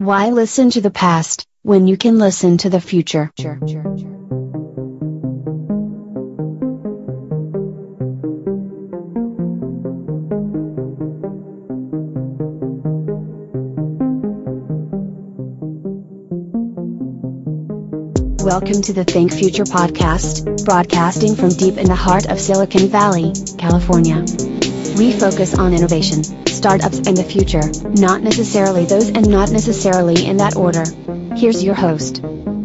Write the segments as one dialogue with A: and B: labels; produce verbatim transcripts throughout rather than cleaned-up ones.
A: Why listen to the past, when you can listen to the future? Welcome to the Think Future podcast, broadcasting from deep in the heart of Silicon Valley, California. We focus on innovation, startups and the future, not necessarily those and not necessarily in that order. Here's your host.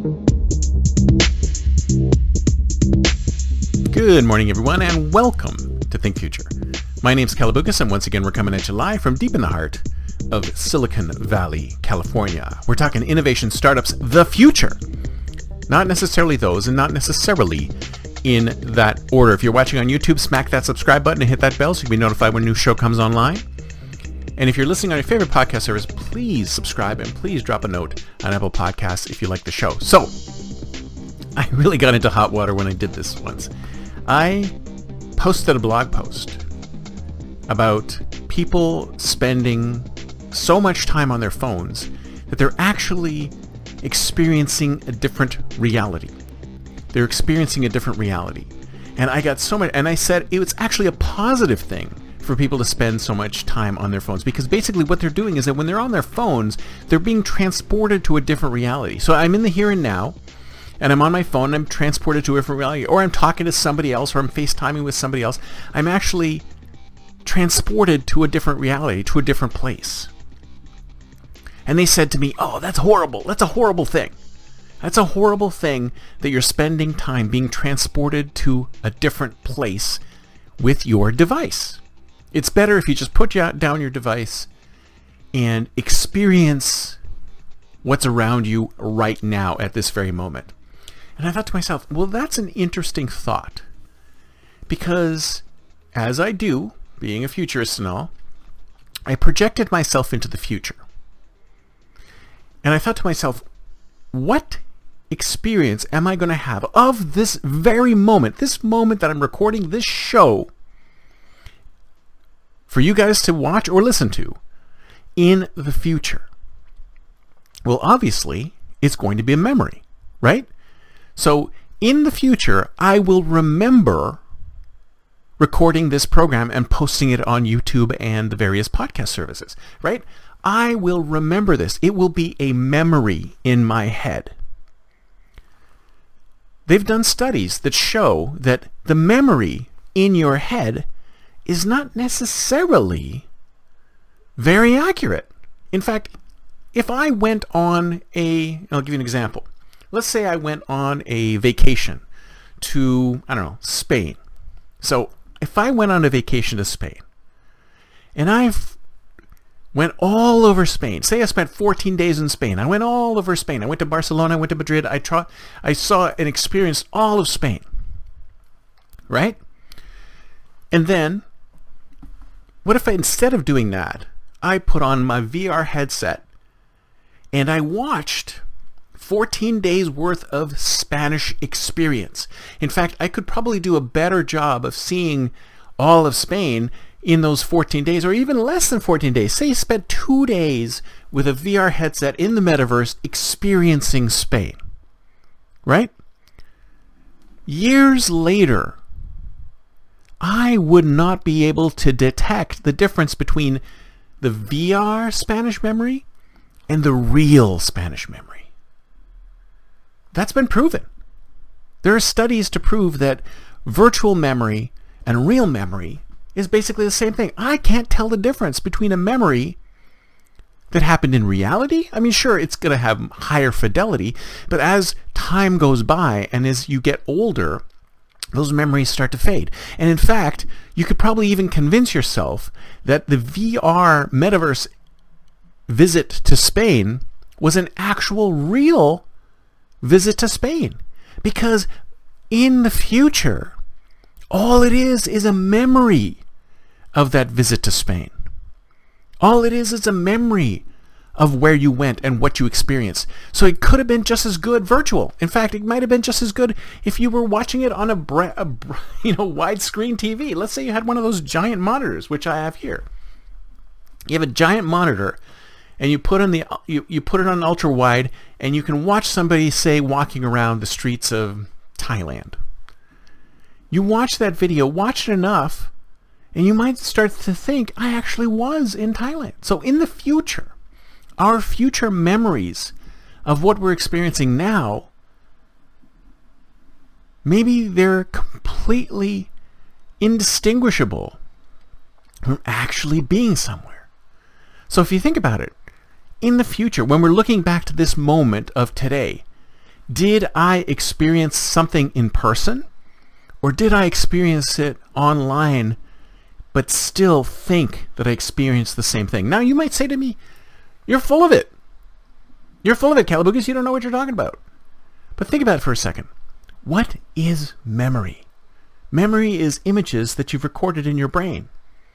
B: Good morning, everyone, and welcome to Think Future. My name's Calabucas, and once again, we're coming at you live from deep in the heart of Silicon Valley, California. We're talking innovation, startups, the future. Not necessarily those, and not necessarily in that order. If you're watching on YouTube, smack that subscribe button and hit that bell so you can be notified when a new show comes online. And if you're listening on your favorite podcast service, please subscribe and please drop a note on Apple Podcasts if you like the show. So, I really got into hot water when I did this once. I posted a blog post about people spending so much time on their phones that they're actually experiencing a different reality. They're experiencing a different reality. And I got so much, and I said it was actually a positive thing for people to spend so much time on their phones, because basically what they're doing is that when they're on their phones, they're being transported to a different reality. So I'm in the here and now, and I'm on my phone, and I'm transported to a different reality, or I'm talking to somebody else, or I'm FaceTiming with somebody else. I'm actually transported to a different reality, to a different place. And they said to me, oh, that's horrible. That's a horrible thing. That's a horrible thing that you're spending time being transported to a different place with your device. It's better if you just put down your device and experience what's around you right now at this very moment. And I thought to myself, well, that's an interesting thought. Because as I do, being a futurist and all, I projected myself into the future. And I thought to myself, what experience am I going to have of this very moment, this moment that I'm recording this show for you guys to watch or listen to in the future? Well, obviously, it's going to be a memory, right? So in the future, I will remember recording this program and posting it on YouTube and the various podcast services, right? I will remember this. It will be a memory in my head. They've done studies that show that the memory in your head is not necessarily very accurate. In fact, if I went on a, I'll give you an example. Let's say I went on a vacation to, I don't know, Spain. So if I went on a vacation to Spain and I've went all over Spain. Say I spent fourteen days in Spain. I went all over Spain. I went to Barcelona. I went to Madrid. I, tra- I saw and experienced all of Spain. Right? And then, what if I, instead of doing that, I put on my V R headset and I watched fourteen days worth of Spanish experience. In fact, I could probably do a better job of seeing all of Spain in those fourteen days, or even less than fourteen days. Say you spent two days with a V R headset in the metaverse experiencing Spain, right? Years later, I would not be able to detect the difference between the V R Spanish memory and the real Spanish memory. That's been proven. There are studies to prove that virtual memory and real memory is basically the same thing. I can't tell the difference between a memory that happened in reality. I mean, sure, it's going to have higher fidelity, but as time goes by and as you get older, those memories start to fade. And in fact, you could probably even convince yourself that the V R metaverse visit to Spain was an actual real visit to Spain. Because in the future, all it is is a memory of that visit to Spain. All it is is a memory of where you went and what you experienced. So it could have been just as good virtual. In fact, it might have been just as good if you were watching it on a, bra- a you know widescreen T V. Let's say you had one of those giant monitors, which I have here. You have a giant monitor and you put on the you, you put it on ultra wide, and you can watch somebody, say, walking around the streets of Thailand. You watch that video, watch it enough, and you might start to think, I actually was in Thailand. So in the future, our future memories of what we're experiencing now, maybe they're completely indistinguishable from actually being somewhere. So if you think about it, in the future, when we're looking back to this moment of today, did I experience something in person, or did I experience it online but still think that I experienced the same thing? Now you might say to me, you're full of it. You're full of it, Calabugas. You don't know what you're talking about. But think about it for a second. What is memory? Memory is images that you've recorded in your brain.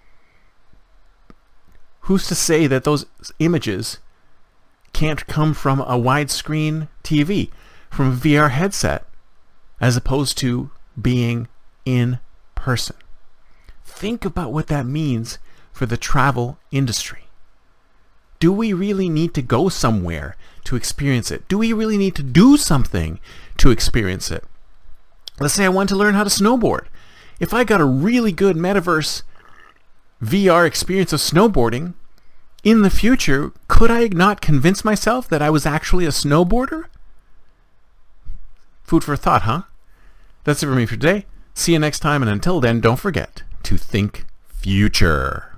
B: Who's to say that those images can't come from a widescreen T V, from a V R headset, as opposed to being in person? Think about what that means for the travel industry. Do we really need to go somewhere to experience it? Do we really need to do something to experience it? Let's say I want to learn how to snowboard. If I got a really good metaverse V R experience of snowboarding, in the future, could I not convince myself that I was actually a snowboarder? Food for thought, huh? That's it for me for today. See you next time, and until then, don't forget to think future.